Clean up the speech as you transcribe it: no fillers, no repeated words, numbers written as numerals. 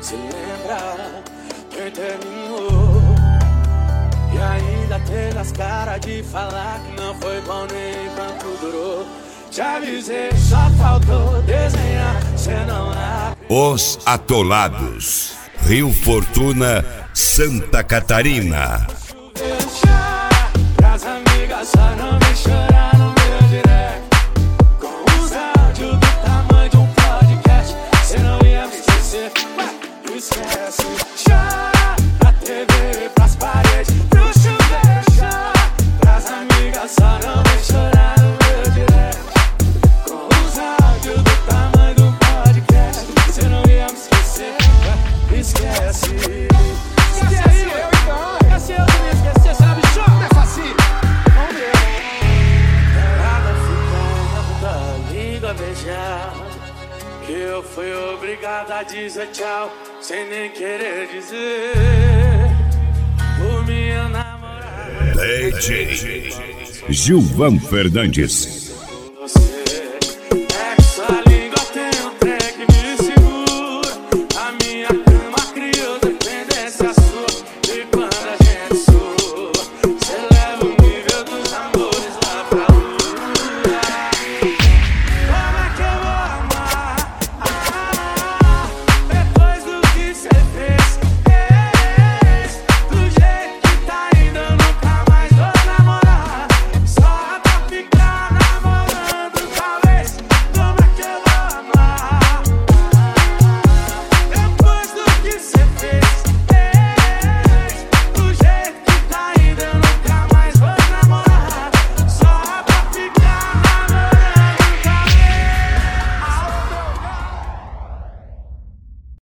se lembra quem terminou e ainda teve as caras de falar que não foi bom nem enquanto durou. Te avisei, só faltou desenhar, cê não é. Os Atolados, Rio Fortuna, Santa Catarina. Pras amigas só não me chorar no meu direct, com os áudios do tamanho de um podcast. Cê não ia me esquecer, esquece. Chora na TV, pras paredes, pro chuveiro. Chora pras amigas só não me chorar no meu direct, com os áudios do tamanho de um podcast. Cê não ia me esquecer, esquece. Que eu fui obrigado a dizer tchau sem nem querer dizer. O meu namorado DJ Gilvan Fernandes.